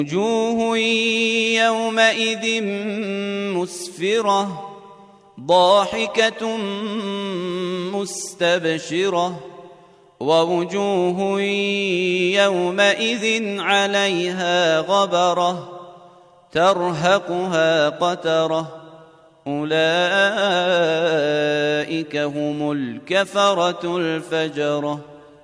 وجوه يومئذ مسفرة ضاحكة مستبشرة ووجوه يومئذ عليها غبرة ترهقها قترة أولئك هم الكفرة الفجرة.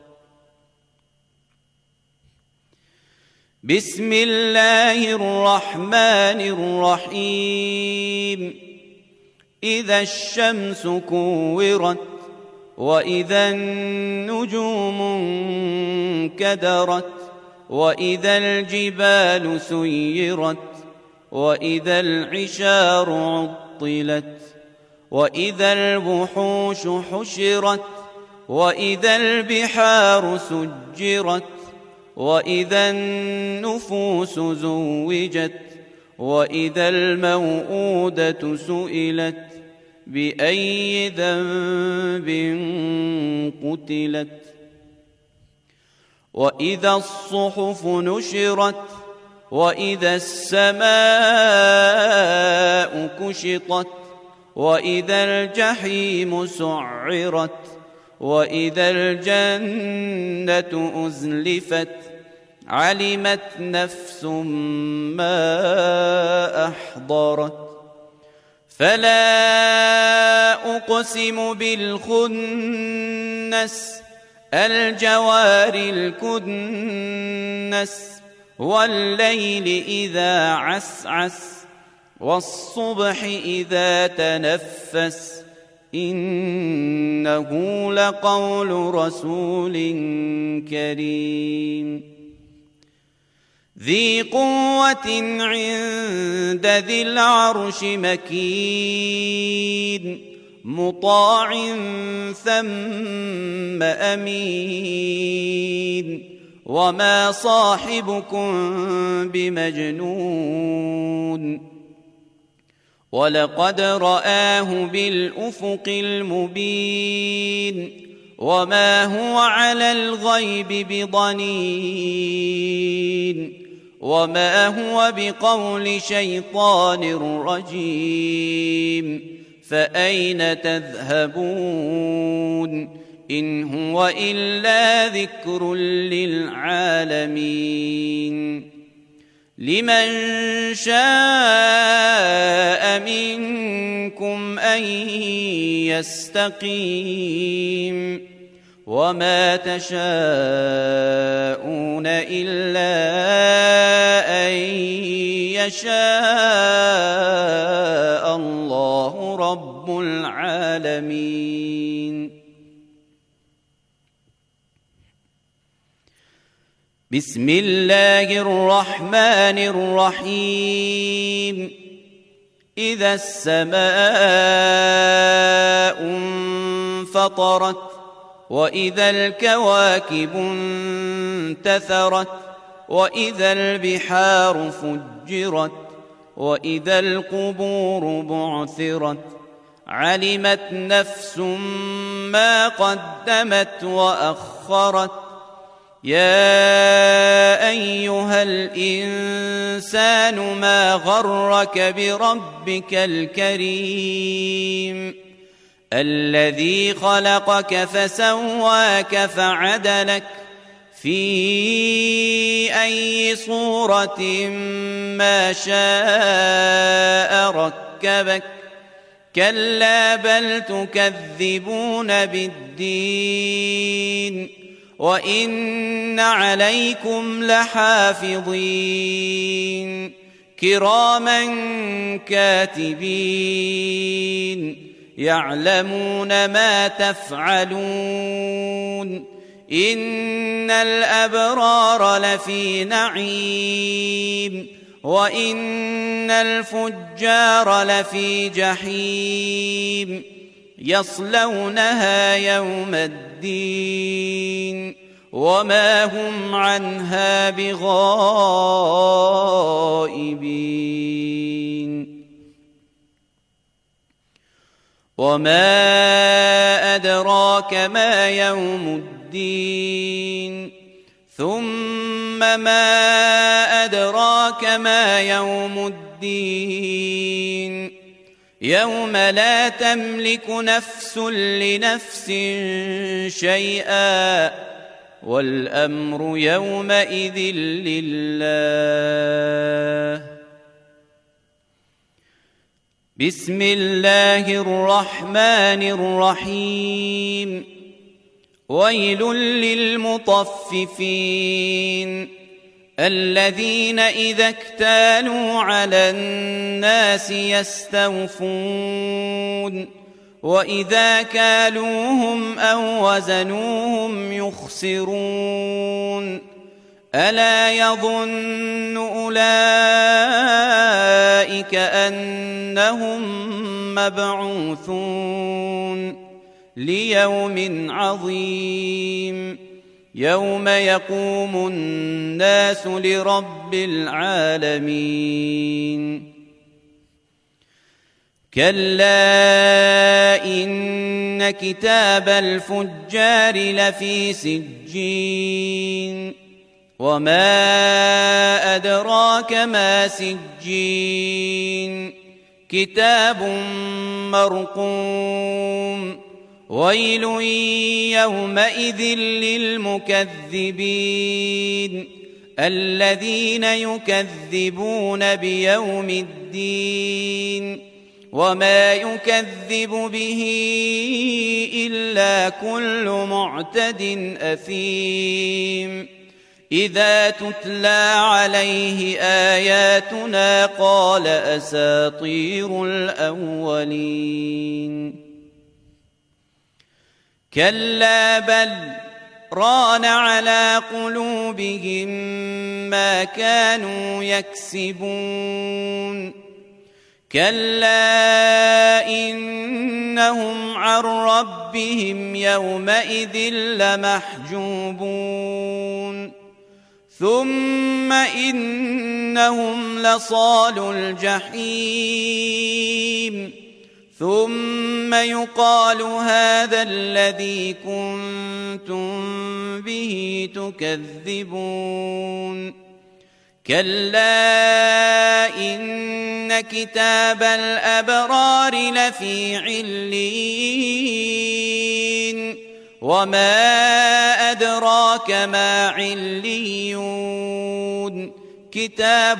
بسم الله الرحمن الرحيم. إذا الشمس كورت وإذا النجوم انكدرت وإذا الجبال سيرت وإذا العشار عطلت وإذا الوحوش حشرت وإذا البحار سجرت وإذا النفوس زوجت وإذا الموءودة سئلت بأي ذنب قتلت وإذا الصحف نشرت وإذا السماء كشطت وإذا الجحيم سعرت وإذا الجنة أزلفت علمت نفس ما أحضرت. فلا أقسم بالخنس الجوار الكنس والليل إذا عسعس والصبح إذا تنفس إنه لقول رسول كريم ذي قوة عند ذي العرش مكين مطاع ثم أمين وما صاحبكم بمجنون ولقد رآه بالأفق المبين وما هو على الغيب بضنين وما هو بقول شيطان رجيم فأين تذهبون إن هو إلا ذكر للعالمين لمن شاء منكم أن يستقيم وما تشاءون إلا أن يشاء الله رب العالمين. بسم الله الرحمن الرحيم. إذا السماء انفطرت وإذا الكواكب انتثرت وإذا البحار فجرت وإذا القبور بعثرت علمت نفس ما قدمت وأخرت. يا أيها الإنسان ما غرك بربك الكريم الذي خلقك فسواك فعدلك في أي صورة ما شاء ركبك كلا بل تكذبون بالدين وإن عليكم لحافظين كراما كاتبين يعلمون ما تفعلون إن الأبرار لفي نعيم وإن الفجار لفي جحيم يصلونها يوم الدين وما هم عنها بغائبين. وما أدراك ما يوم الدين ثم ما أدراك أدراك ما يوم الدين يوم لا تملك نفس لنفس شيئا والأمر يومئذ لله. بسم الله الرحمن الرحيم. ويل للمطففين الذين إذا اكتالوا على الناس يستوفون وإذا كالوهم أو وزنوهم يخسرون. ألا يظن أولئك أنهم مبعوثون ليوم عظيم يوم يقوم الناس لرب العالمين. كلا إن كتاب الفجار لفي سجين وما أدراك ما سجين كتاب مرقوم. ويل يومئذ للمكذبين الذين يكذبون بيوم الدين وما يكذب به إلا كل معتد أثيم. إذا تتلى عليه آياتنا قال أساطير الأولين. كلا بل ران على قلوبهم ما كانوا يكسبون. كلا إنهم عن ربهم يومئذ لمحجوبون. ثم إنهم لصالو الجحيم ثم يقال هذا الذي كنتم به تكذبون. كلا إن كتاب الأبرار لفي عليين وما أدراك ما عليون كتاب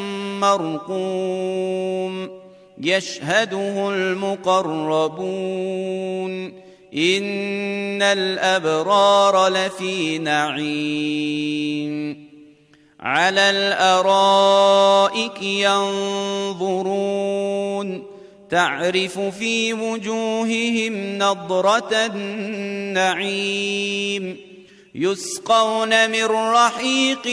مرقوم يشهده المقربون. إن الأبرار لفي نعيم على الأرائك ينظرون تعرف في وجوههم نضرة النعيم يسقون من رحيق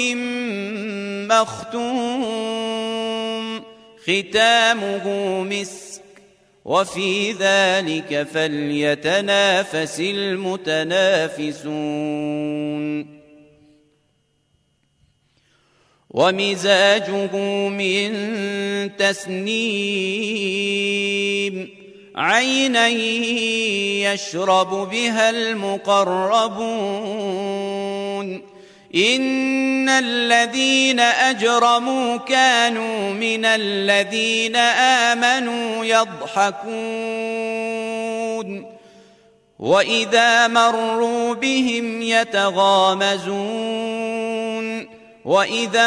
مختوم ختامه مسك وفي ذلك فليتنافس المتنافسون. ومزاجه من تسنيم عينا يشرب بها المقربون. إن الذين أجرموا كانوا من الذين آمنوا يضحكون وإذا مروا بهم يتغامزون وإذا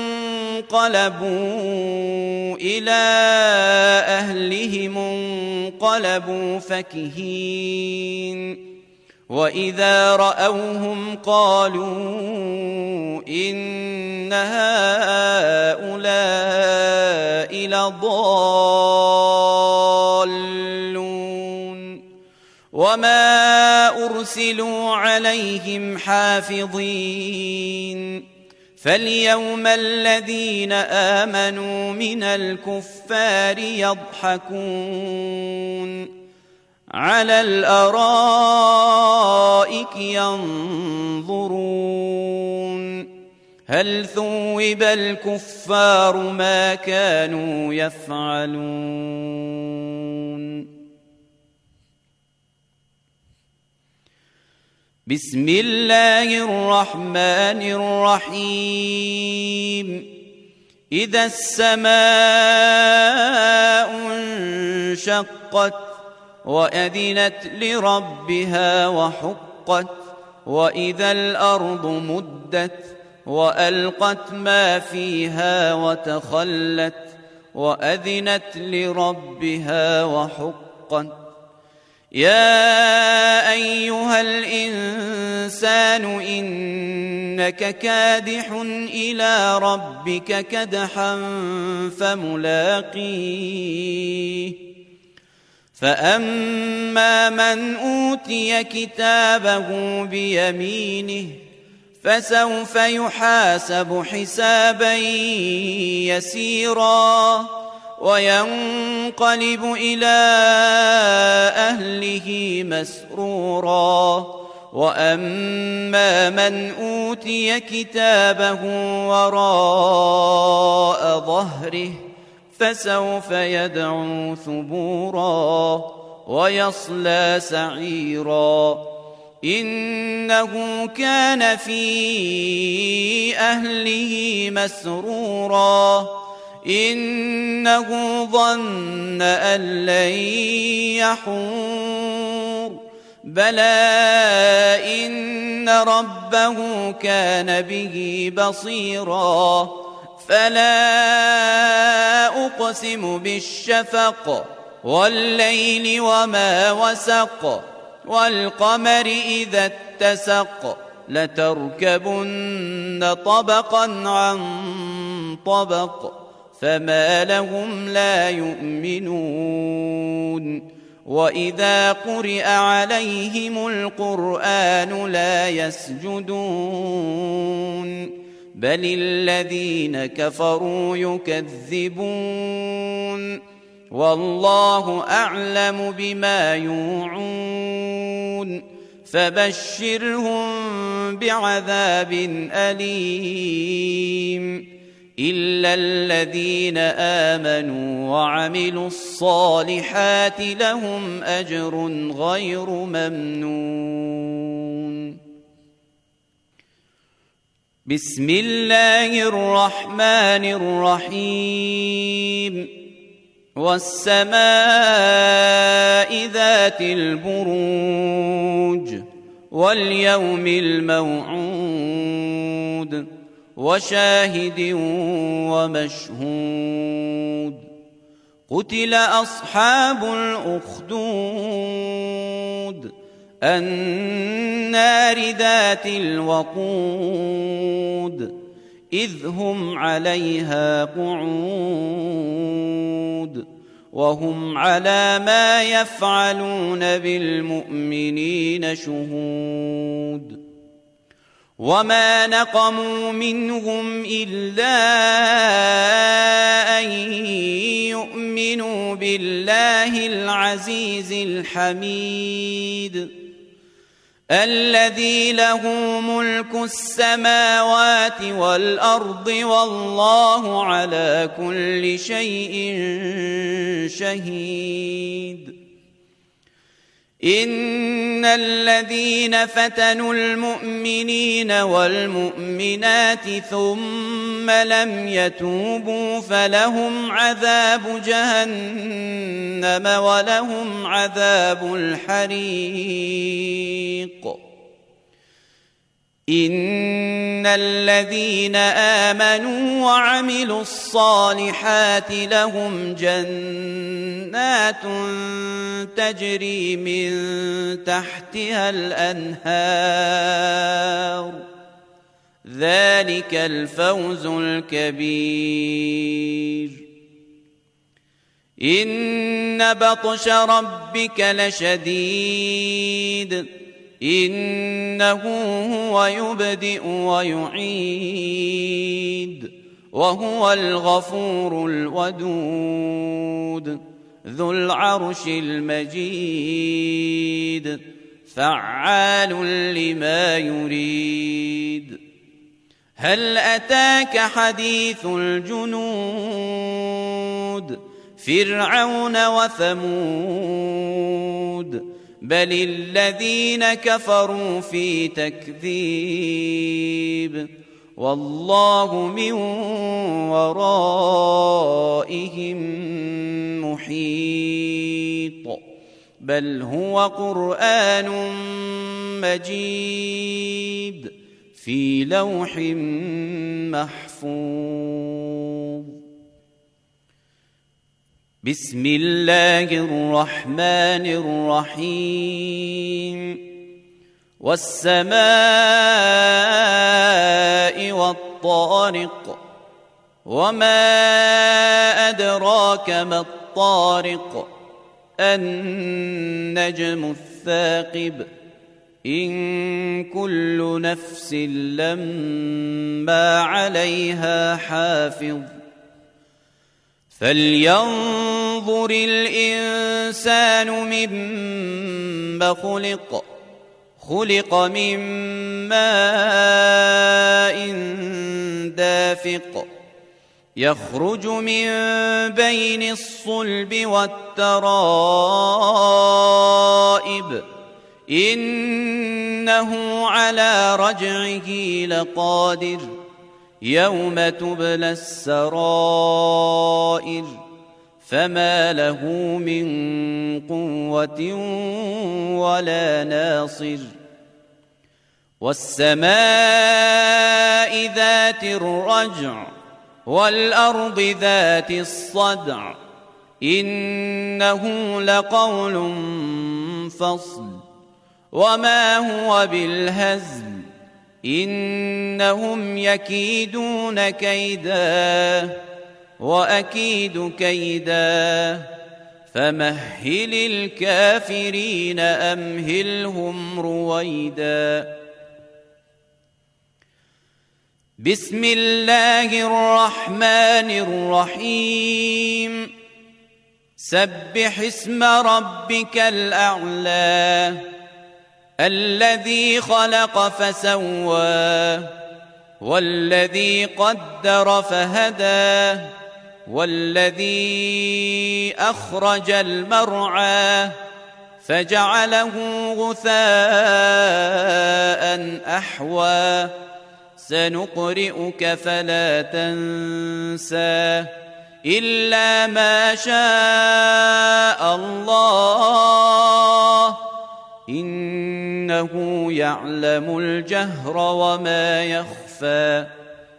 انقلبوا إلى أهلهم انقلبوا فكهين. وإذا رأوهم قالوا إن هؤلاء لضالون وما أرسلوا عليهم حافظين. فاليوم الذين آمنوا من الكفار يضحكون على الأرائك ينظرون هل ثوب الكفار ما كانوا يفعلون. بسم الله الرحمن الرحيم. إذا السماء انشقت وأذنت لربها وحقت وإذا الأرض مدت وألقت ما فيها وتخلت وأذنت لربها وحقت يا أيها الإنسان إنك كادح إلى ربك كدحا فملاقيه فأما من أوتي كتابه بيمينه فسوف يحاسب حسابا يسيرا وينقلب إلى أهله مسرورا وأما من أوتي كتابه وراء ظهره فسوف يدعو ثبورا ويصلى سعيرا إنه كان في أهله مسرورا إنه ظن أن لن يحور بلى إن ربه كان به بصيرا فلا أقسم بالشفق والليل وما وسق والقمر إذا اتسق لتركبن طبقا عن طبق فما لهم لا يؤمنون وإذا قرئ عليهم القرآن لا يسجدون بل الذين كفروا يكذبون والله أعلم بما يوعون فبشرهم بعذاب أليم إلا الذين آمنوا وعملوا الصالحات لهم أجر غير ممنون. بسم الله الرحمن الرحيم. والسماء ذات البروج واليوم الموعود وشاهد ومشهود قتل أصحاب الأخدود النار ذات الوقود إذ هم عليها قعود وهم على ما يفعلون بالمؤمنين شهود وما نقموا منهم إلا أن يؤمنوا بالله العزيز الحميد الذي له ملك السماوات والأرض والله على كل شيء شهيد. إن الذين فتنوا المؤمنين والمؤمنات ثم لم يتوبوا فلهم عذاب جهنم ولهم عذاب الحريق. إن الذين آمنوا وعملوا الصالحات لهم جنات تجري من تحتها الأنهار ذلك الفوز الكبير. إن بطش ربك لشديد إنه هو يبدئ ويعيد وهو الغفور الودود ذو العرش المجيد فعال لما يريد. هل أتاك حديث الجنود فرعون وثمود بل الذين كفروا في تكذيب والله من ورائهم محيط بل هو قرآن مجيد في لوح محفوظ. بسم الله الرحمن الرحيم. والسماء والطارق وما أدراك ما الطارق النجم الثاقب إن كل نفس لما عليها حافظ فلينظر الإنسان مما خلق من ماء دافق يخرج من بين الصلب والترائب إنه على رجعه لقادر يوم تبلى السرائر فما له من قوة ولا ناصر. والسماء ذات الرجع والأرض ذات الصدع إنه لقول فصل وما هو بالهزل إنهم يكيدون كيدا وأكيد كيدا فمهل الكافرين أمهلهم رويدا. بسم الله الرحمن الرحيم. سبح اسم ربك الأعلى الذي خلق فسوى والذي قدر فهدى والذي أخرج المرعى فجعله غثاء أحوى سنقرئك فلا تنسى إلا ما شاء الله إنه يعلم الجهر وما يخفى.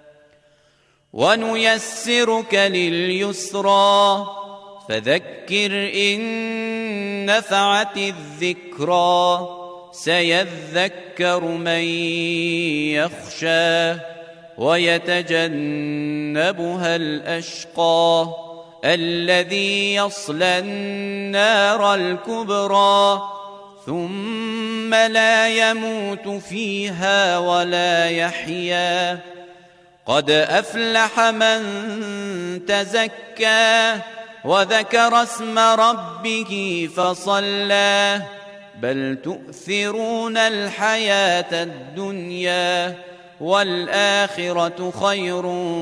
ونيسرك لليسرى فذكر إن نفعت الذكرى سيذكر من يخشى ويتجنبها الأشقى الذي يصلى النار الكبرى ثم لا يموت فيها ولا يحيا قد أفلح من تزكى وذكر اسم ربه فصلى بل تؤثرون الحياة الدنيا والآخرة خير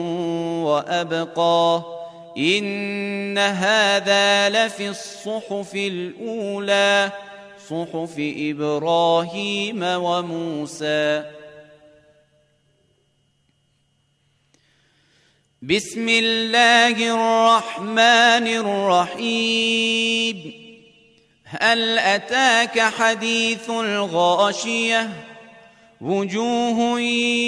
وأبقى إن هذا لفي الصحف الأولى صحف إبراهيم وموسى. بسم الله الرحمن الرحيم. هل أتاك حديث الغاشية وجوه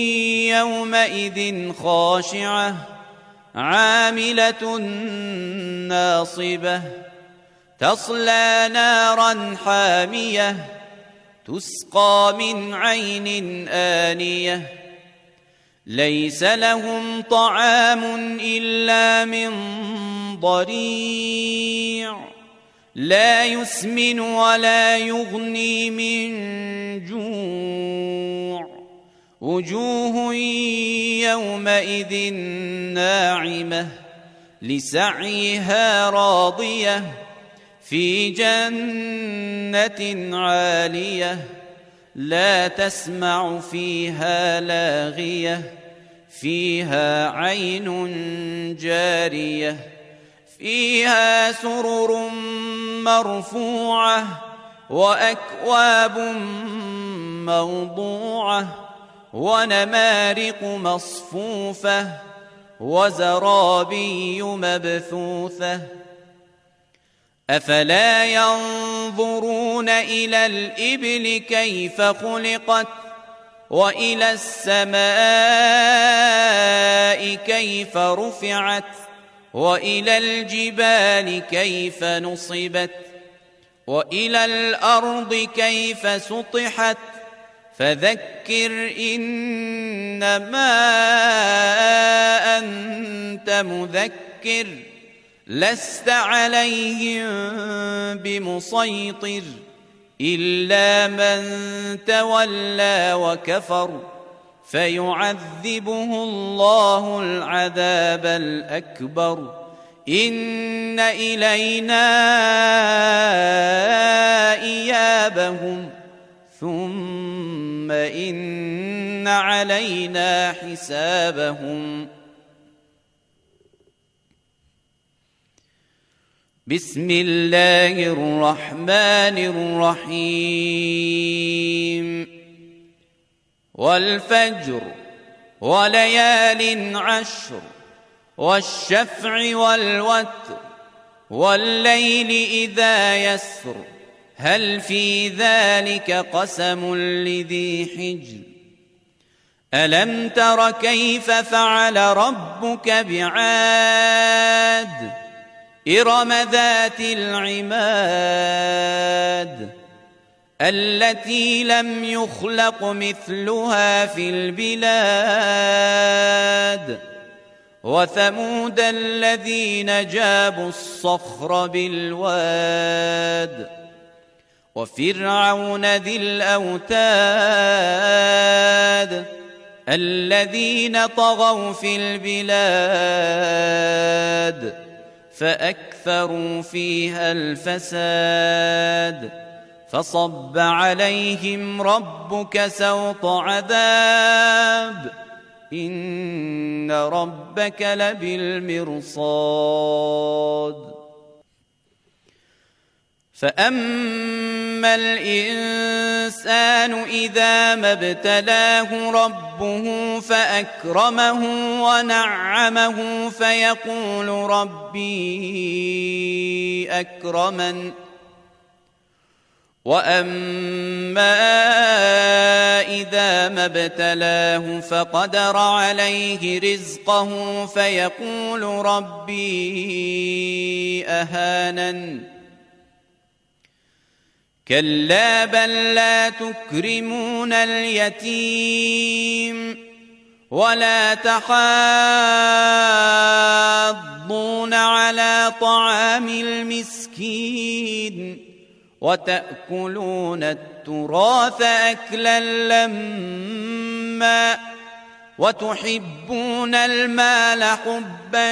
يومئذ خاشعة عاملة ناصبة تصلى نارا حامية تسقى من عين آنية ليس لهم طعام إلا من ضريع لا يسمن ولا يغني من جوع وجوه يومئذ ناعمة لسعيها راضية في جنة عالية لا تسمع فيها لاغية فيها عين جارية فيها سرر مرفوعة وأكواب موضوعة ونمارق مصفوفة وزرابي مبثوثة أفلا ينظرون إلى الإبل كيف خلقت وإلى السماء كيف رفعت وإلى الجبال كيف نصبت وإلى الأرض كيف سطحت فذكر إنما أنت مذكر لست عليهم بمسيطر إلا من تولى وكفر فيعذبه الله العذاب الأكبر إن إلينا إيابهم ثم إن علينا حسابهم بسم الله الرحمن الرحيم والفجر وليال عشر والشفع والوتر والليل إذا يسر هل في ذلك قسم لذي حجر ألم تر كيف فعل ربك بعاد إرم ذات العماد التي لم يخلق مثلها في البلاد وثمود الذين جابوا الصخر بالواد وفرعون ذي الأوتاد الذين طغوا في البلاد فأكثروا فيها الفساد فصب عليهم ربك سوط عذاب إن ربك لبالمرصاد فأما الإنسان إذا ما ابتلاه ربه فأكرمه ونعمه فيقول ربي أكرمن وأما إذا ما ابتلاه فقدر عليه رزقه فيقول ربي أهانن كلا بل لا تكرمون اليتيم ولا تحاضون على طعام المسكين وتأكلون التراث أكلا لما وتحبون المال حبا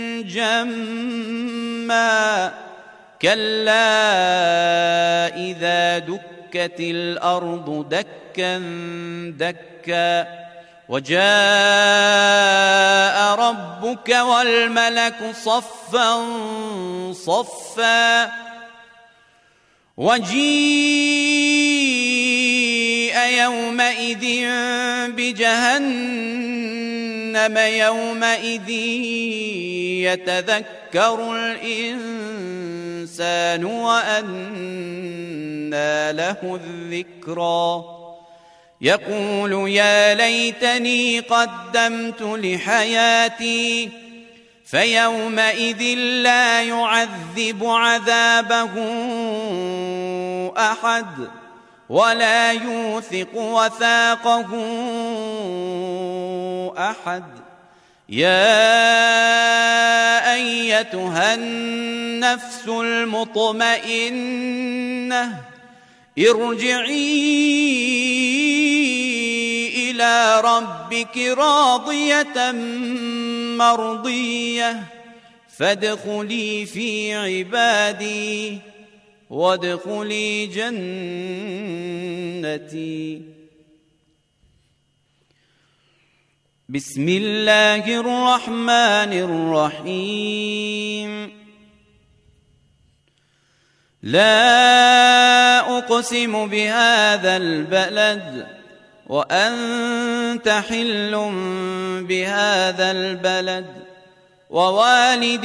جما كلا إذا دكت الأرض دكا دكا وجاء ربك والملك صفا صفا وجيء يومئذ بجهنم يومئذ يتذكر الإنسان وأنى له الذكرى يقول يا ليتني قدمت لحياتي فيومئذ لا يعذب عذابه أحد ولا يوثق وثاقه أحد يا أيتها النفس المطمئنة ارجعي إلى ربك راضية مرضية فادخلي في عبادي وادخلي جنتي بسم الله الرحمن الرحيم لا أقسم بهذا البلد وأنت حل بهذا البلد ووالد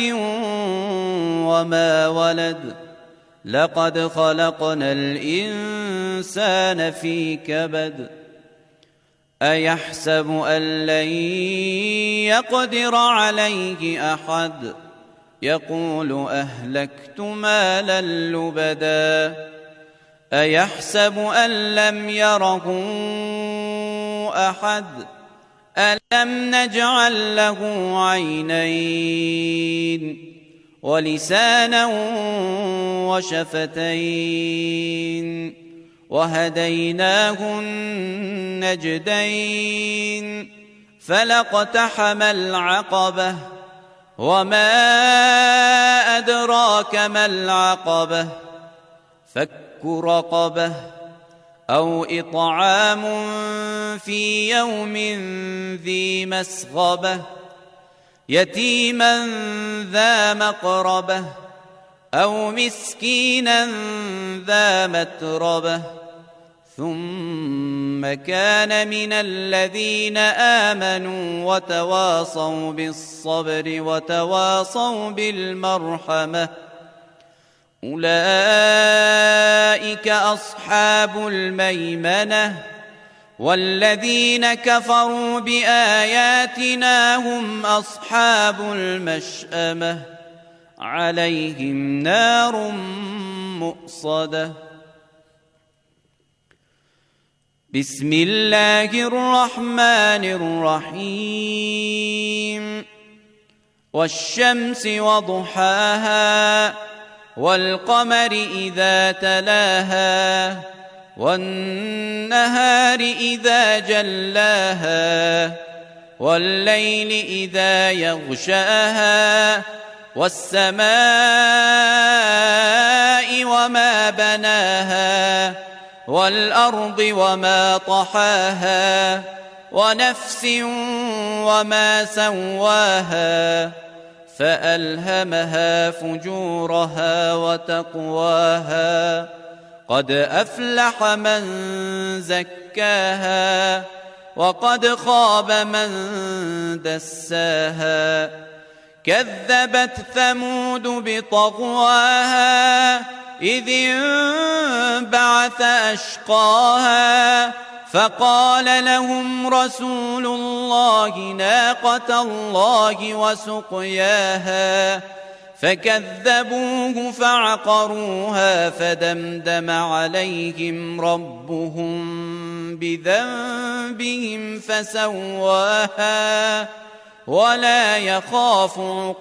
وما ولد لقد خلقنا الإنسان في كبد أيحسب أن لن يقدر عليه أحد يقول أهلكت مالا لبدا أيحسب أن لم يره أحد ألم نجعل له عينين ولسانا وشفتين وهديناه النجدين فلاقتحم العقبة وما أدراك ما العقبة فك رقبة أو إطعام في يوم ذي مسغبة يتيما ذا مقربة أو مسكينا ذا متربة ثم كان من الذين آمنوا وتواصوا بالصبر وتواصوا بالمرحمة أولئك أصحاب الميمنة والذين كفروا بآياتنا هم أصحاب المشأمة عليهم نار مؤصدة بسم الله الرحمن الرحيم والشمس وضحاها والقمر إذا تلاها والنهار إذا جلاها والليل إذا يغشاها والسماء وما بناها والأرض وما طحاها ونفس وما سواها فألهمها فجورها وتقواها قد أفلح من زكاها وقد خاب من دساها كذبت ثمود بطغواها إذ انبعث أشقاها فقال لهم رسول الله ناقة الله وسقياها فكذبوه فعقروها فدمدم عليهم ربهم بذنبهم فسواها ولا يخاف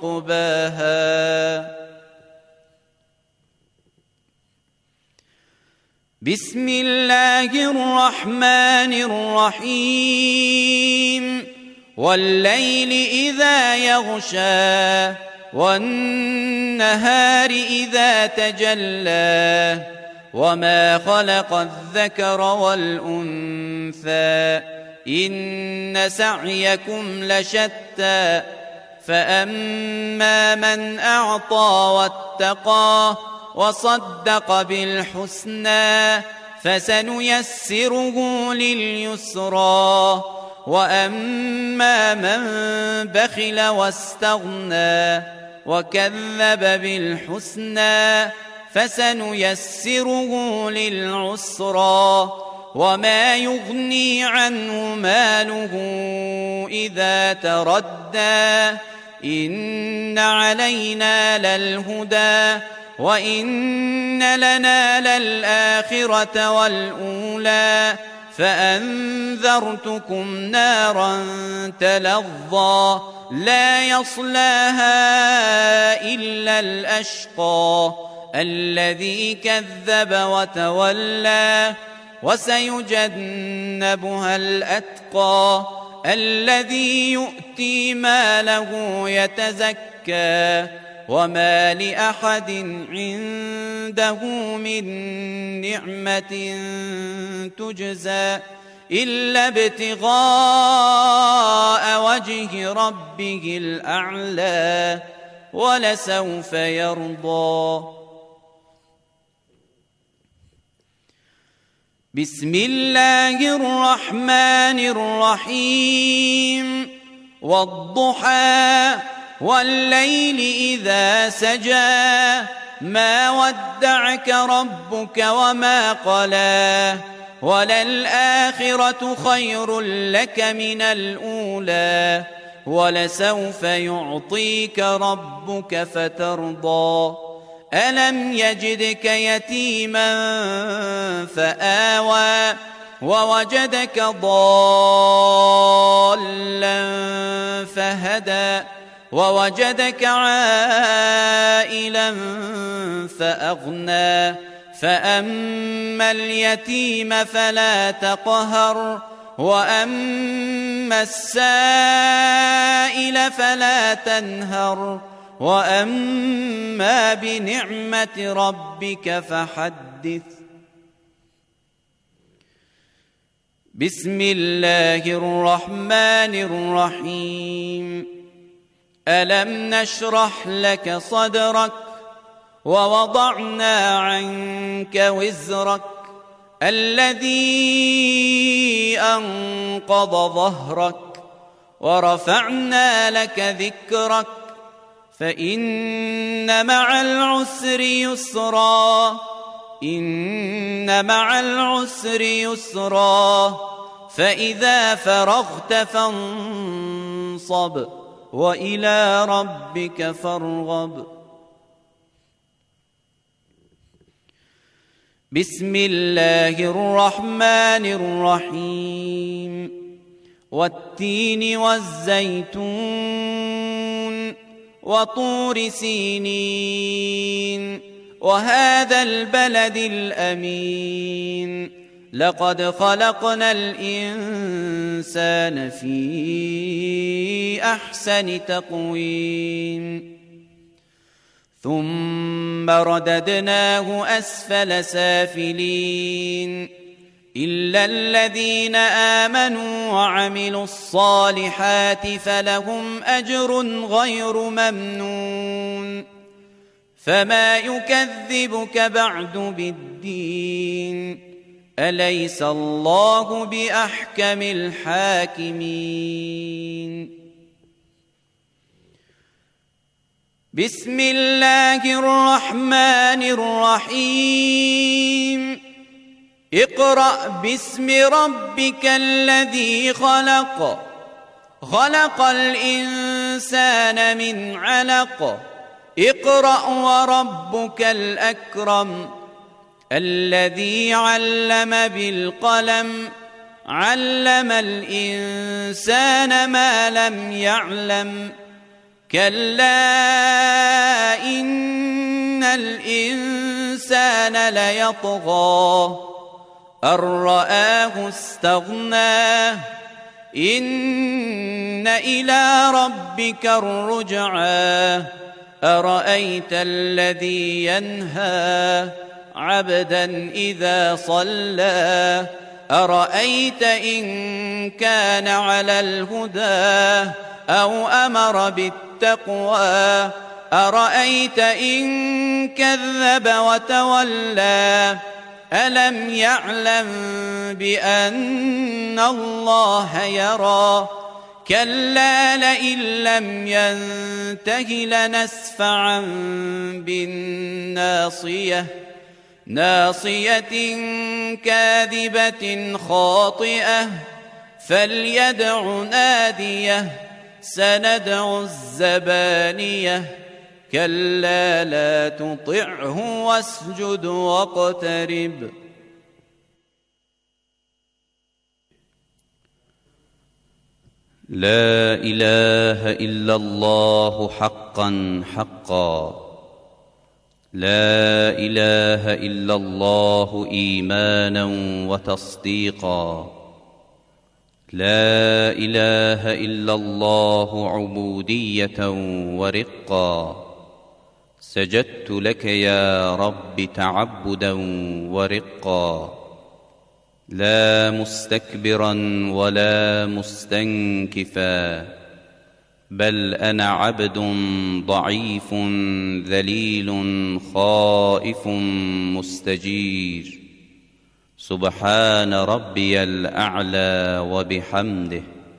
عقباها بسم الله الرحمن الرحيم والليل إذا يغشى والنهار إذا تجلى وما خلق الذكر والأنثى إن سعيكم لشتى فأما من أعطى واتقى وصدق بالحسنى فسنيسره لليسرى وأما من بخل واستغنى وكذب بالحسنى فسنيسره للعسرى وما يغني عنه ماله إذا تردى إن علينا للهدى وإن لنا للآخرة والأولى فأنذرتكم نارا تلظى لا يصلاها إلا الأشقى الذي كذب وتولى وسيجنبها الأتقى الذي يؤتي ماله يتزكى وما لأحد عنده من نعمة تجزى إلا ابتغاء وجه ربه الأعلى ولسوف يرضى بسم الله الرحمن الرحيم والضحى والليل إذا سجى ما ودعك ربك وما قلى وللآخرة خير لك من الأولى ولسوف يعطيك ربك فترضى ألم يجدك يتيما فآوى ووجدك ضالا فهدى ووجدك عائلا فأغنى فأما اليتيم فلا تقهر وأما السائل فلا تنهر وأما بنعمة ربك فحدث بسم الله الرحمن الرحيم ألم نشرح لك صدرك ووضعنا عنك وزرك الذي أنقض ظهرك ورفعنا لك ذكرك فإن مع العسر يسرا إن مع العسر يسرا فإذا فرغت فانصب وإلى ربك فارغب بسم الله الرحمن الرحيم والتين والزيتون وطور سينين وهذا البلد الأمين لقد خلقنا الإنسان في أحسن تقويم ثم رددناه أسفل سافلين إلا الذين آمنوا وعملوا الصالحات فلهم أجر غير ممنون فما يكذبك بعد بالدين أليس الله بأحكم الحاكمين بسم الله الرحمن الرحيم اقرأ باسم ربك الذي خلق خلق الإنسان من علق اقرأ وربك الأكرم الذي علم بالقلم علم الإنسان ما لم يعلم كلا إن الإنسان ليطغى أن رآه استغنى إن إلى ربك الرجعى أرأيت الذي ينهى عبدا إذا صلى أرأيت إن كان على الهدى أو أمر بالتقوى أرأيت إن كذب وتولى ألم يعلم بأن الله يرى كلا لئن لم ينته لنسفعا بالناصية ناصية كاذبة خاطئة فليدع ناديه سندع الزبانية كلا لا تطعه واسجد واقترب لا إله إلا الله حقا حقا لا إله إلا الله إيمانا وتصديقا لا إله إلا الله عبودية ورقا سجدت لك يا رب تعبدا ورقا لا مستكبرا ولا مستنكفا بل أنا عبد ضعيف ذليل خائف مستجير سبحان ربي الأعلى وبحمده.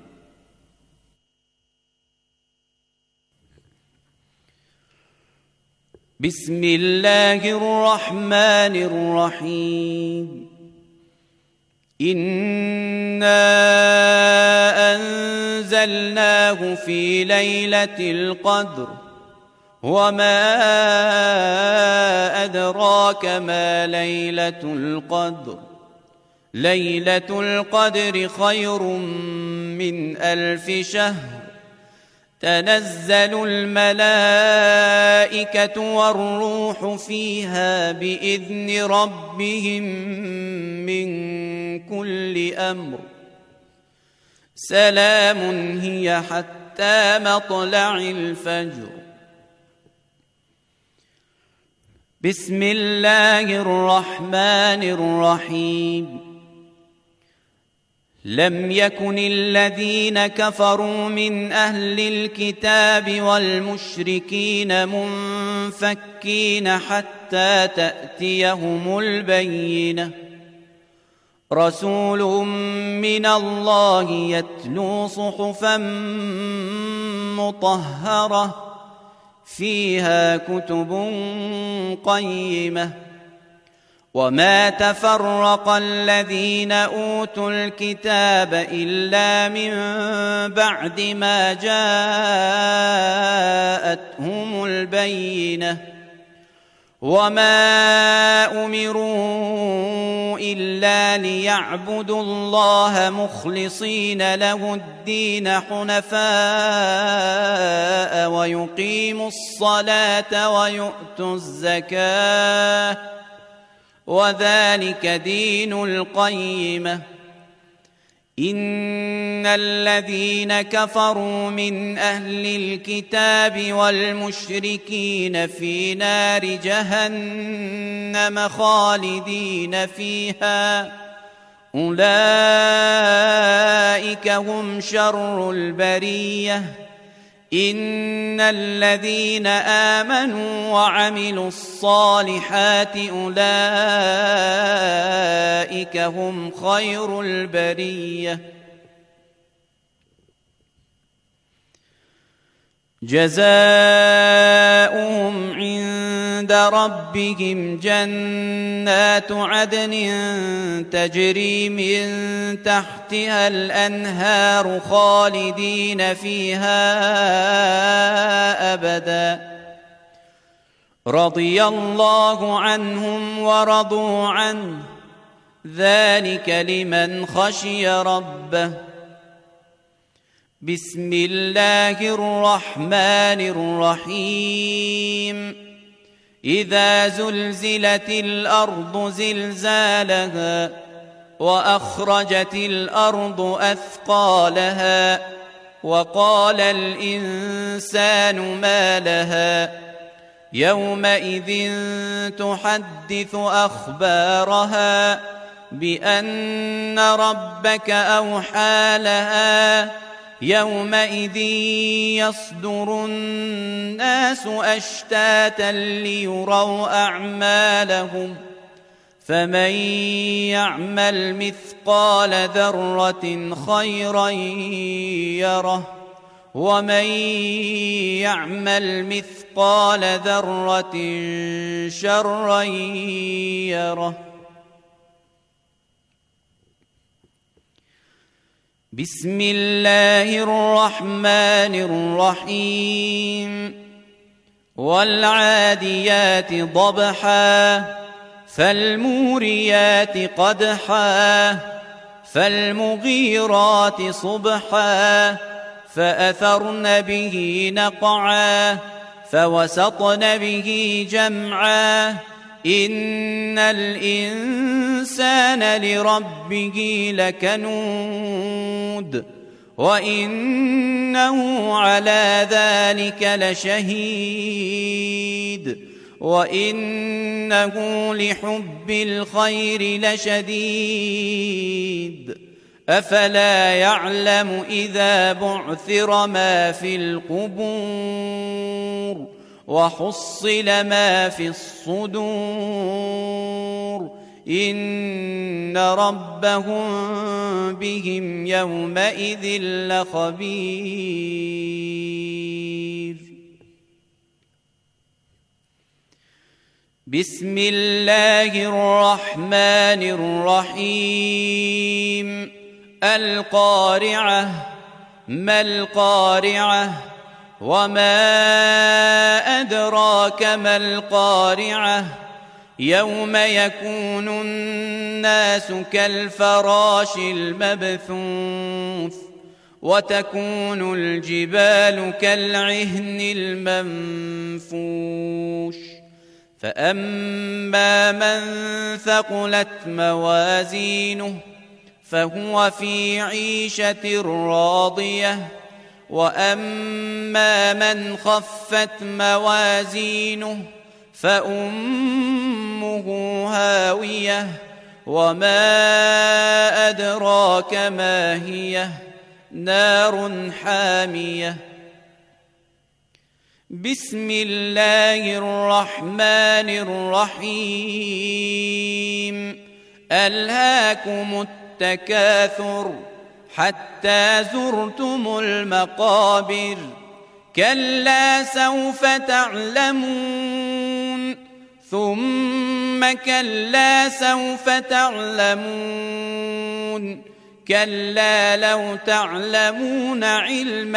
بسم الله الرحمن الرحيم. إنا أنزلناه في ليلة القدر وما أدراك ما ليلة القدر. ليلة القدر خير من 1000 شهر. تنزل الملائكة والروح فيها بإذن ربهم من كل أمر. سلام هي حتى مطلع الفجر. بسم الله الرحمن الرحيم. لم يكن الذين كفروا من أهل الكتاب والمشركين منفكين حتى تأتيهم البينة. رسول من الله يتلو صحفا مطهرة فيها كتب قيمة. وما تفرق الذين أوتوا الكتاب إلا من بعد ما جاءتهم البينة. وما أمروا إلا ليعبدوا الله مخلصين له الدين حنفاء ويقيموا الصلاة ويؤتوا الزكاة وذلك دين القيمة. إن الذين كفروا من أهل الكتاب والمشركين في نار جهنم خالدين فيها أولئك هم شر البرية. إن الذين آمنوا وعملوا الصالحات أولئك هم خير البرية. جزاؤهم عند ربهم جنات عدن تجري من تحتها الأنهار خالدين فيها أبدا. رضي الله عنهم ورضوا عنه ذلك لمن خشي ربه. بسم الله الرحمن الرحيم. إذا زلزلت الأرض زلزالها وأخرجت الأرض أثقالها وقال الإنسان ما لها يومئذ تحدث أخبارها بأن ربك أوحى لها. يومئذ يصدر الناس أشتاتا ليروا أعمالهم. فمن يعمل مثقال ذرة خيرا يره ومن يعمل مثقال ذرة شرا يره. بسم الله الرحمن الرحيم. والعاديات ضبحا فالموريات قدحا فالمغيرات صبحا فأثرن به نقعا فوسطن به جمعا. إن الإنسان لربه لكنود وإنه على ذلك لشهيد وإنه لحب الخير لشديد. أفلا يعلم إذا بعثر ما في القبور وحصل ما في الصدور إن ربهم بهم يومئذ لخبير. بسم الله الرحمن الرحيم. القارعة. ما القارعة؟ وما أدراك ما القارعة؟ يوم يكون الناس كالفراش المبثوث وتكون الجبال كالعهن المنفوش. فأما من ثقلت موازينه فهو في عيشة راضية، وأما من خفت موازينه فأمه هاوية، وما أدراك ما هي، نار حامية. بسم الله الرحمن الرحيم. ألهاكم التكاثر حتى زرتم المقابر، كلا سوف تعلمون، ثم كلا سوف تعلمون، كلا لو تعلمون علم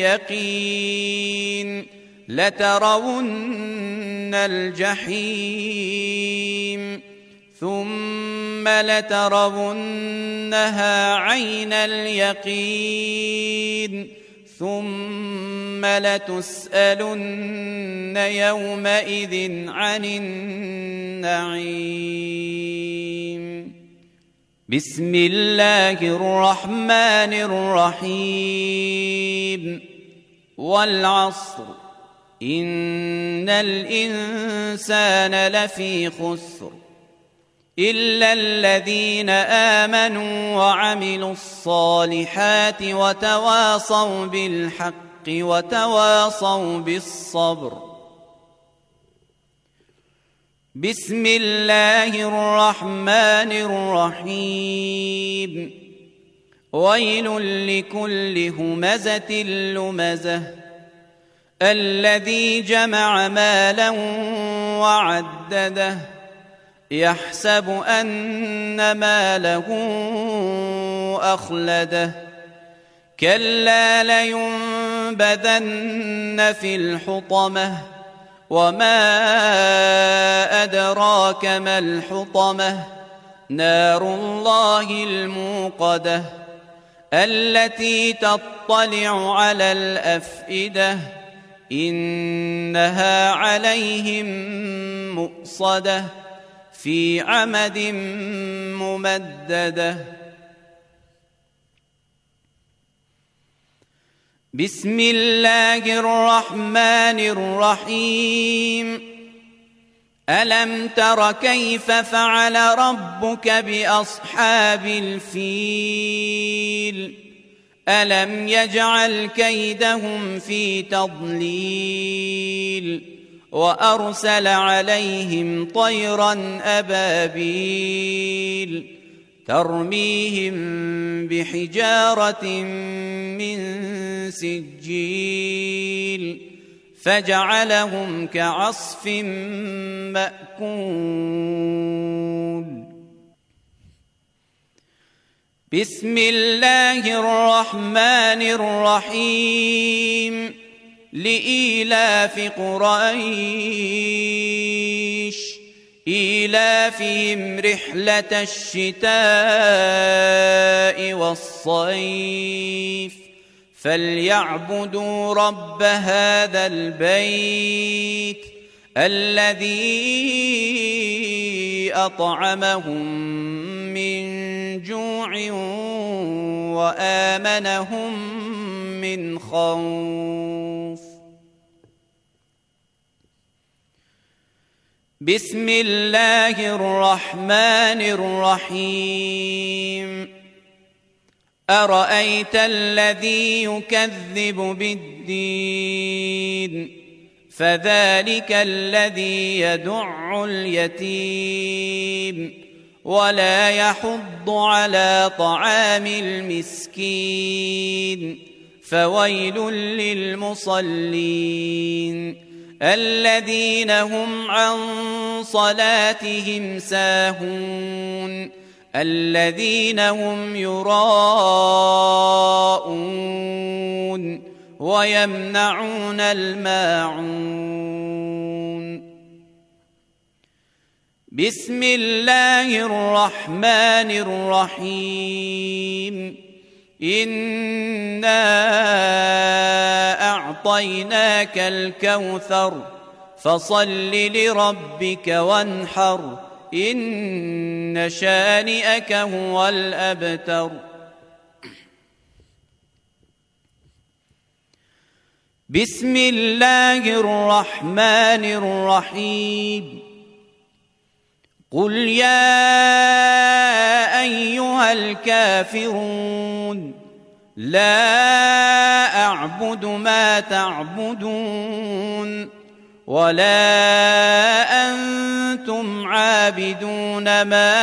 اليقين لترون الجحيم، ثم لترونها عين اليقين، ثم لتسألن يومئذ عن النعيم. بسم الله الرحمن الرحيم. والعصر إن الإنسان لفي خسر إلا الذين آمنوا وعملوا الصالحات وتواصوا بالحق وتواصوا بالصبر. بسم الله الرحمن الرحيم. ويل لكل همزة لمزة الذي جمع مالا وعدده يحسب أن ماله أخلده كلا لينبذن في الحطمة وما أدراك ما الحطمة نار الله الموقدة التي تطلع على الأفئدة إنها عليهم مؤصدة في عمد ممددة. بسم الله الرحمن الرحيم. ألم تر كيف فعل ربك بأصحاب الفيل ألم يجعل كيدهم في تضليل وأرسل عليهم طيرا أبابيل ترميهم بحجارة من سجيل فجعلهم كعصف مأكول. بسم الله الرحمن الرحيم. لإيلاف قريش إيلافهم رحلة الشتاء والصيف فليعبدوا رب هذا البيت الذي أطعمهم من جوع وآمنهم من خوف. بسم الله الرحمن الرحيم. أرأيت الذي يكذب بالدين فذلك الذي يدع اليتيم ولا يحض على طعام المسكين فويل للمصلين الذين هم عن صلاتهم ساهون الذين هم يراءون ويمنعون الماعون بسم الله الرحمن الرحيم إنا أعطيناك الكوثر فصل لربك وانحر إن شانئك هو الأبتر بسم الله الرحمن الرحيم قل يا أيها الكافرون لا أعبد ما تعبدون ولا أنتم عابدون ما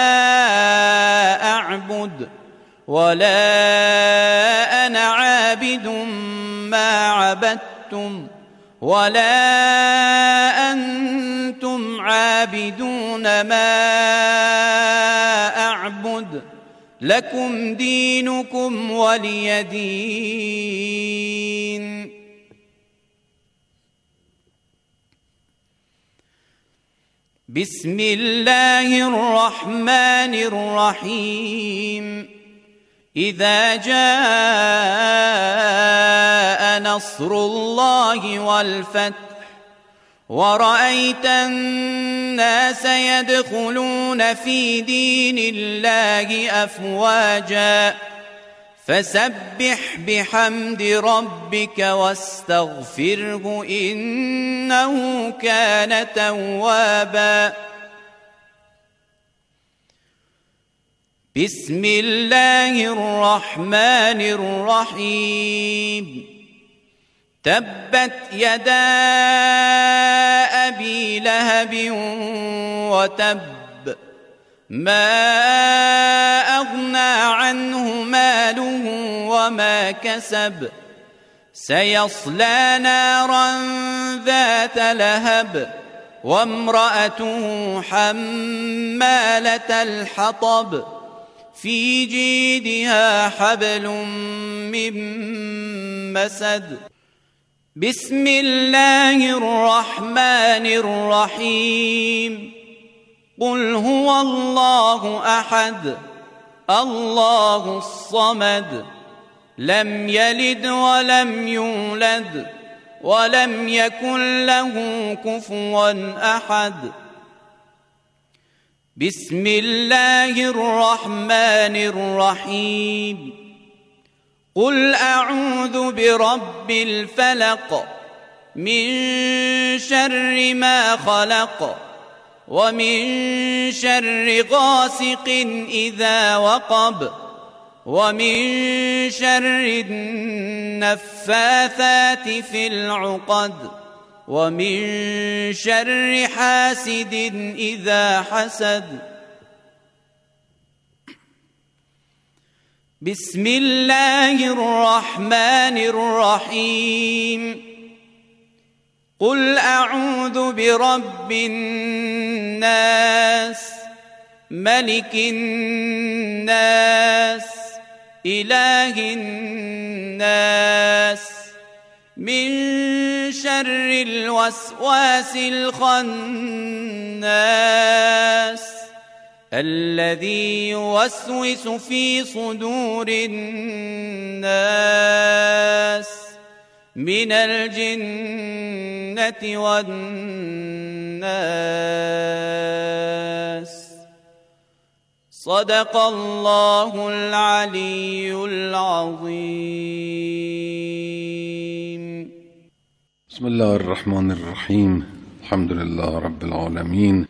أعبد ولا أنا عابد ما عبدتم ولا أنتم عابدون ما أعبد لكم دينكم ولي دين بسم الله الرحمن الرحيم إذا جاء نصر الله والفتح ورأيت الناس يدخلون في دين الله أفواجا فسبح بحمد ربك واستغفره إنه كان توابا بسم الله الرحمن الرحيم تبت يدا أبي لهب وتب ما أغنى عنه ماله وما كسب سيصلى نارا ذات لهب وامرأته حمالة الحطب في جيدها حبل من مسد بسم الله الرحمن الرحيم قل هو الله أحد الله الصمد لم يلد ولم يولد ولم يكن له كفوا أحد بسم الله الرحمن الرحيم قل أعوذ برب الفلق من شر ما خلق ومن شر غاسق إذا وقب ومن شر النفاثات في العقد ومن شر حاسد إذا حسد بسم الله الرحمن الرحيم قل أعوذ برب الناس ملك الناس إله الناس من شر الوسواس الخناس الذي يوسوس في صدور الناس من الجنة والناس صدق الله العلي العظيم. بسم الله الرحمن الرحيم. الحمد لله رب العالمين.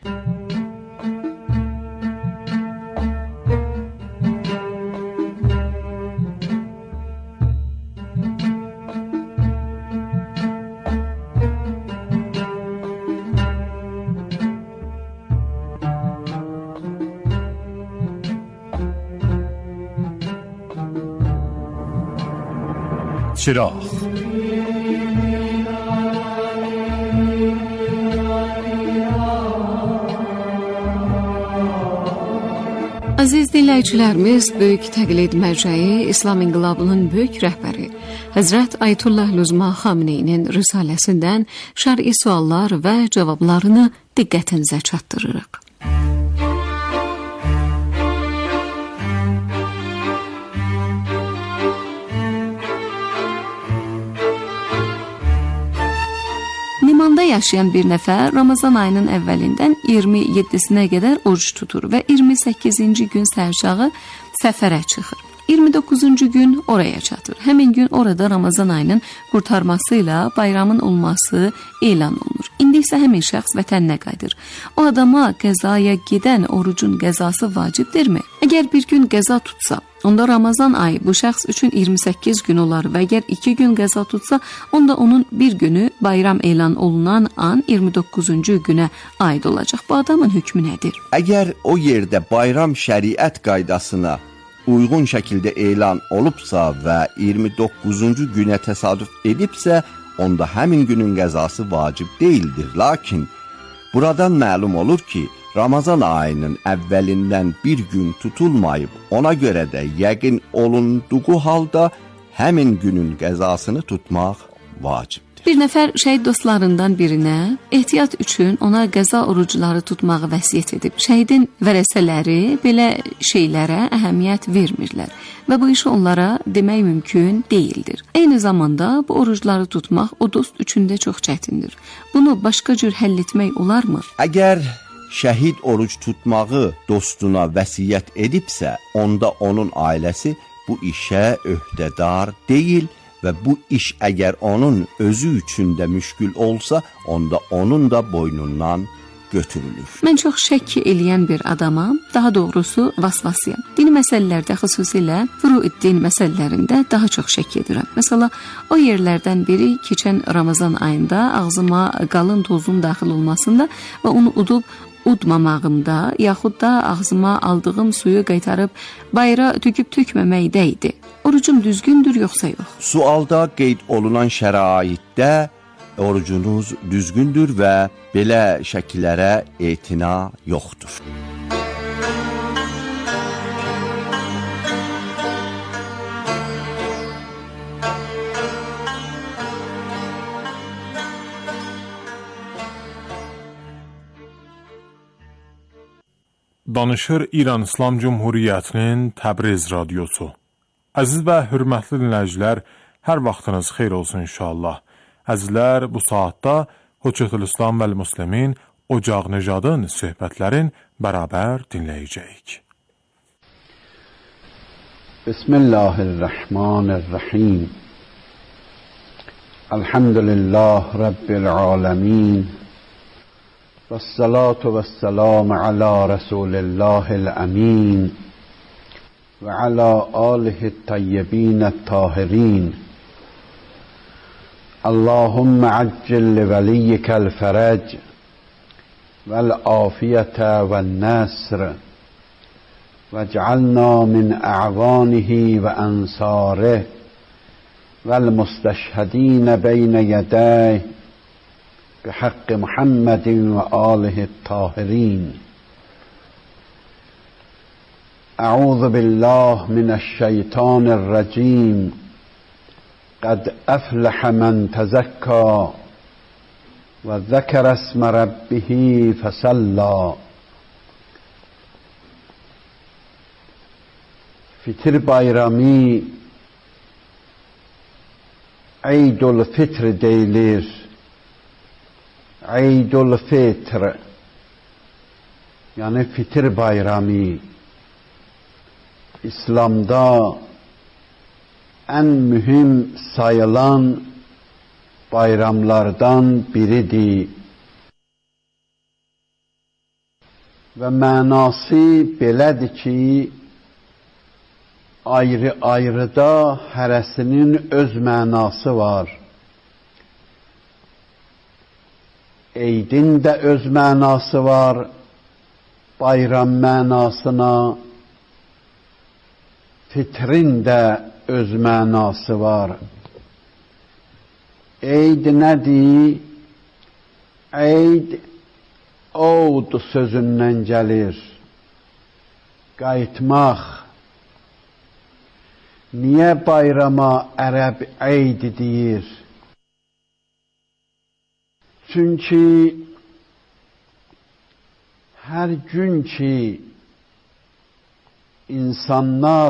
چراغ. Aziz dinləyicilərimiz, böyük təqlid mərcəyi İslam İnqilabının böyük rəhbəri Həzrət Ayətullah Lüzma Xameneyinin risaləsindən şər'i suallar və cavablarını diqqətinizə çatdırırıq. Limanda yaşayan bir nəfər Ramazan ayının əvvəlindən 27-sinə qədər oruç tutur və 28-ci gün səhərçağı səfərə çıxır. 29-cu gün oraya çatır. Həmin gün orada Ramazan ayının qurtarmasıyla bayramın olması elan olunur. İndi isə həmin şəxs vətəninə qayıdır. O adama qəzaya gedən orucun qəzası vacibdirmi? Əgər bir gün qəza tutsa, onda Ramazan ayı bu şəxs üçün 28 gün olar və əgər 2 gün qəza tutsa, onda onun bir günü bayram elan olunan an 29-cu günə aid olacaq. Bu adamın hökmü nədir? Əgər o yerdə bayram şəriət qaydasına uyğun şəkildə elan olubsa və 29-cu günə təsadüf edibsə, onda həmin günün qəzası vacib deyildir. Lakin buradan məlum olur ki, Ramazan ayının əvvəlindən bir gün tutulmayıb, ona görə də yəqin olunduğu halda həmin günün qəzasını tutmaq vacibdir. Bir nəfər şəhid dostlarından birinə ehtiyat üçün ona qəza orucları tutmağı vəsiyyət edib. Şəhidin vərəsələri belə şeylərə əhəmiyyət vermirlər və bu işi onlara demək mümkün deyildir. Eyni zamanda bu orucları tutmaq o dost üçün də çox çətindir. Bunu başqa cür həll etmək olarmı? Əgər şəhid oruc tutmağı dostuna vəsiyyət edibsə, onda onun ailəsi bu işə öhdədar deyil və bu iş əgər onun özü üçün də müşkül olsa, onda onun da boynundan götürülür. Mən çox şəkk eləyən bir adamam, daha doğrusu vasvasıyam. Dini məsələlərdə, xüsusilə furuiddin məsələlərində daha çox şəkk edirəm. Məsələn, o yerlərdən biri keçən Ramazan ayında ağzıma qalın tozun daxil olmasında və onu udmamağımda, yaxud da ağzıma aldığım suyu qaytarıb bayıra töküb-tökməməkdə idi. Orucum düzgündür yoxsa yox? Sualda qeyd olunan şəraitdə orucunuz düzgündür və belə şəkillərə etina yoxdur. Danışır İran İslam Cumhuriyyətinin Təbriz radiosu. Əziz və hörmətli dinləyicilər, hər vaxtınız xeyir olsun inşallah. Əzizlər, bu saatda Hüccətül-İslam vəl-Müslimin Ocaq Necadın söhbətlərin bərabər dinləyəcəyik. Bismillahirrahmanirrahim. Elhamdülillah Rabbil alemin. Vessalatu vesselamu ala Resulillahil amin. Ve ala alihi tayyibinat tahirin. Allahümme accil li veliyyikel ferec vel afiyete vel nasr vec'alna min a'vanihi ve ansarih vel musteşhedine beyne yedayh bihaqqi Muhammedin ve alihi tahirin. أعوذ بالله من الشيطان الرجيم قد أفلح من تزكى وذكر اسم ربه فصلى. Fitir bayramı Eydül Fitr deyilir. Eydül Fitr yani fitir bayramı İslam'da en mühim sayılan bayramlardan biridir. Ve mənası belədir ki, ayrı-ayrıda hərəsinin öz mənası var. Eydin də öz mənası var, bayram mənasına, fitrin də öz mənası var. Eyd nədir? Eyd oğd sözündən gəlir. Qayıtmaq. Niyə bayrama ərəb eyd deyir? Çünki hər gün ki insanlar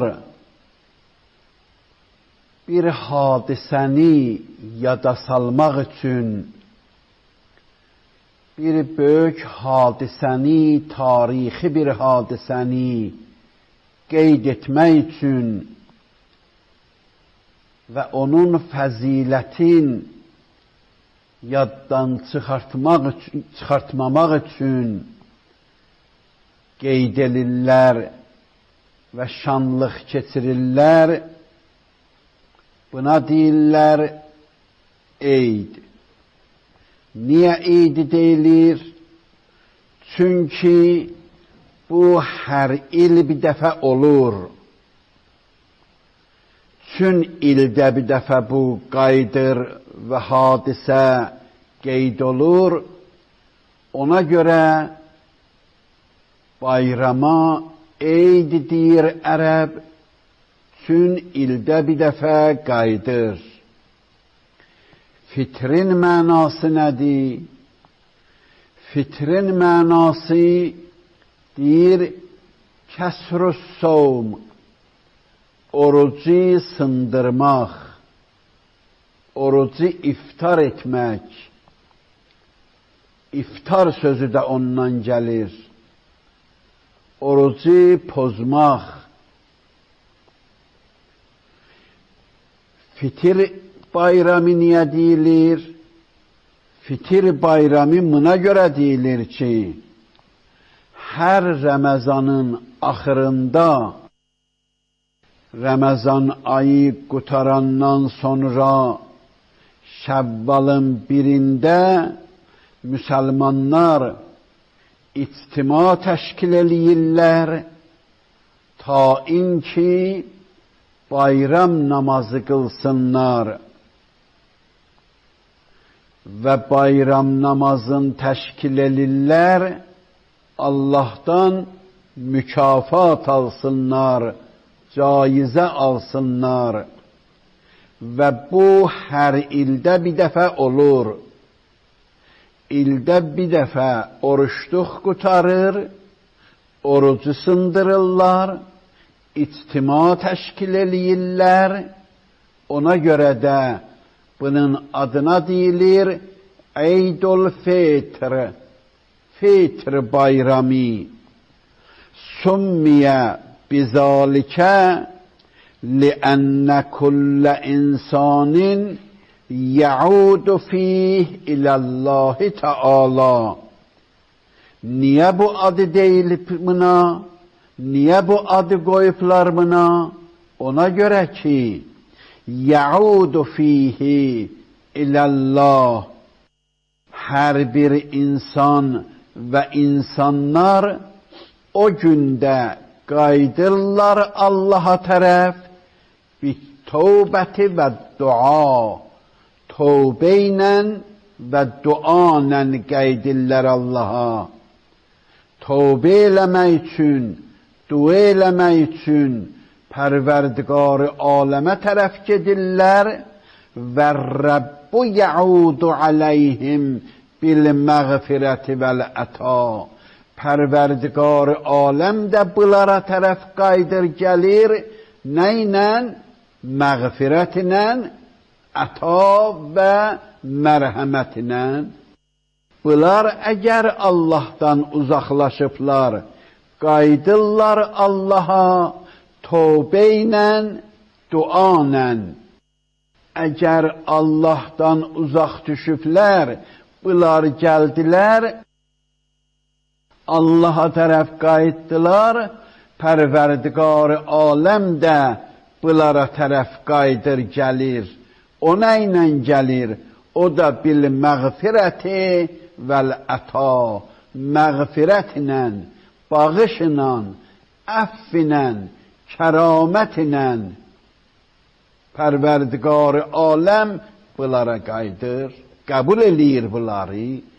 bir hadisəni yada salmaq üçün, bir böyük hadisəni, tarixi bir hadisəni qeyd etmək üçün və onun fəzilətin yaddan çıxartmamaq üçün qeyd edirlər və şanlıq keçirirlər. Buna deyirlər eyd. Niyə eyd deyilir? Çünki bu hər il bir dəfə olur. Çün ildə bir dəfə bu qaydır və hadisə qeyd olur. Ona görə bayrama eyd deyir ərəb. Çün ildə bir dəfə qaydır. Fitrin mənası nədir? Fitrin mənası deyir kəsrus sovm, orucu sındırmaq, orucu iftar etmək. İftar sözü də ondan gəlir. Orucu pozmaq. Fitir bayramı niyə deyilir? Fitir bayramı buna görə deyilir ki, hər Ramazanın axırında, Ramazan ayı qutarandan sonra Şəvvalın 1-də müsəlmanlar ictima təşkil eləyirlər ta inki bayram namazı qılsınlar və bayram namazını təşkil elirlər, Allahdan mükafat alsınlar, caizə alsınlar və bu hər ildə bir dəfə olur. İldə bir dəfə oruçluq qutarır, orucu sındırırlar, ictima təşkil eləyirlər. Ona görə də bunun adına deyilir Eydul Fitr, Fitr bayramı. Summiyə bizalikə liənnə kullə insanin yəudu fih iləllahi Teala. Niyə bu adı deyilib buna? Niyə bu adı qoyublar buna? Ona görə ki, yəudu fihi iləllah. Hər bir insan və insanlar o gündə qaydırlar Allaha tərəf bittovbəti və dua. Tövbə ilə və dua ilə qaydirlər Allaha. Tövbə eləmək üçün, dua eləmək üçün Pərverdigar-ı aləmə tərəf gedirlər və Rəbbu yəudu aleyhim bil məğfirəti vəl-əta. Pərverdigar-ı aləm də bunlara tərəf qaydır gəlir. Nə ilə? Məğfirət ilə, əta və mərhəmət ilə. Bunlar əgər Allahdan uzaqlaşıblar, qaydırlar Allaha tövbə ilə, dua ilə. Əgər Allahdan uzaq düşüblər, bunlar gəldilər, Allaha tərəf qayıtdılar, Pərverdigar-ı aləm də bunlara tərəf qaydır gəlir. O nə ilə gəlir? O da bil məğfirəti vəl-əta. Məğfirət ilə, bağış ilə, əff ilə, kərامət ilə Pərverdigar-ı aləm bunlara qayıdır, qəbul eləyir bunları